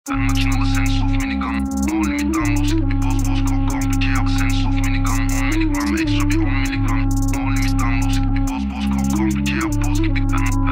Ben makinalı sense of minigun. No limit downloads gibi boz boz komplike yap. Sense of minigun 10 miligram ekstra bir 10 miligram. No limit downloads gibi boz boz komplike yap. Boz gibi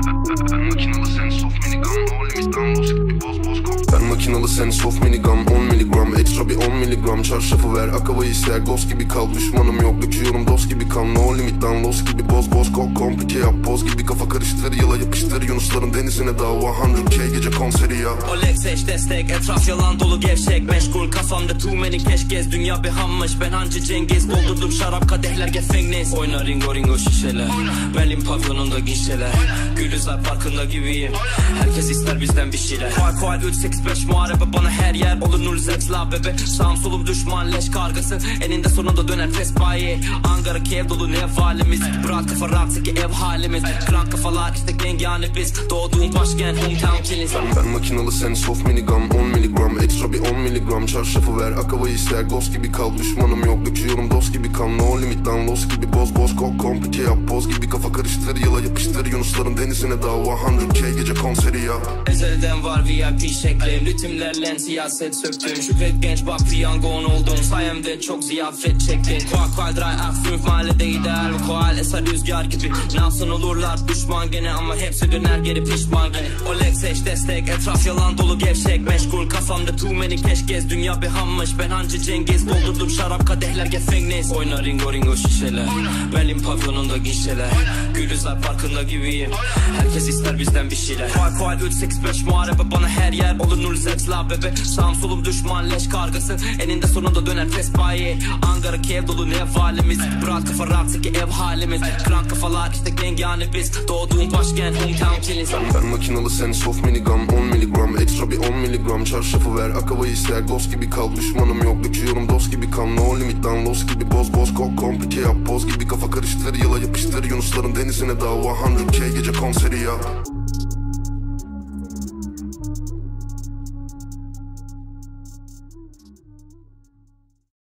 ben makinalı sense of minigun. No limit downloads gibi boz boz ben makinalı sense of minigun 10 miligram ekstra bir 10 miligram. Çarşafı ver akavayı ister. Ghost gibi kal düşmanım yok döküyorum dost gibi kan. No limit downloads gibi boz boz komplike yap. Boz gibi kafa karıştır yıla yapıştır. Yunusların denizine dava 100K gece konseri ya. Oleg seç destek etraf yalan dolu gevşek. Meşgul kafamda too many keşkez. Dünya bir hammış ben hancı Cengiz. Doldurdum şarap kadehler gefengniz. Oyna ringo ringo şişeler. Berlin pavyonunda gişeler. Gülüzar parkında gibiyim. Herkes ister bizden bir şeyler. Kual 385 muharebe bana her yer. Olur 0 la bebe. Sağım solum düşman leş kargası. Eninde sonunda döner fespaye. Ankara Kiev dolu ne valimiz. Bırak kafa raktaki ev halimiz. Krank kafalar işte gang yani biz. Doğduğum başkent hometown killings. Ben makinalı sense of minigun 10 miligram ekstra bir 10 miligram. Çarşafı ver akavayı ister. Ghost gibi kal düşmanım yok döküyorum dost gibi kan. No limit downloads gibi boz boz komplike yap. Boz gibi kafa karıştır yıla yapıştır. Yunusların denizine dava 100K gece konseri ya. Ezelden var VIP şeklim. Ritimlerle siyaset söktüm. Şükret genç bak piyangon oldum. Sayemde çok ziyafet çektin. Kual dry F5 mahallede ideal. Kual eser rüzgar gibi. Nasıl olurlar düşman gene ama hepsi döner geri pişman gene. Oleg seç destek etraf yalan dolu gevşek. Meşgul kafamda too many keşkez. Dünya bir hammış ben hancı Cengiz. Doldurdum şarap kadehler gefengniz. Oyna ringo ringo şişeler. Berlin pavyonunda gişeler. Gülüzar parkında gibiyim. Herkes ister bizden bir şeyler. Kual 385 muharebe bana her yer. Olur 0 la bebe. Sağım solum düşman leş kargası. Eninde sonunda döner fespaye. Ankara Kiev dolu ne valimiz. Bırak kafa raktaki ev halimiz. Krank kafalar işte gang yani biz. Doğduğum başkent hometown killings. Ben makinalı sense of minigun 10 miligram ekstra bir 10 miligram. Çarşafı ver akavayı ister. Ghost gibi kal düşmanım yok döküyorum dost gibi kan. No limit downloads gibi boz boz komplike yap. Boz gibi kafa karıştır yıla yapıştır. Yunusların denizine dava 100K gece konseri ya.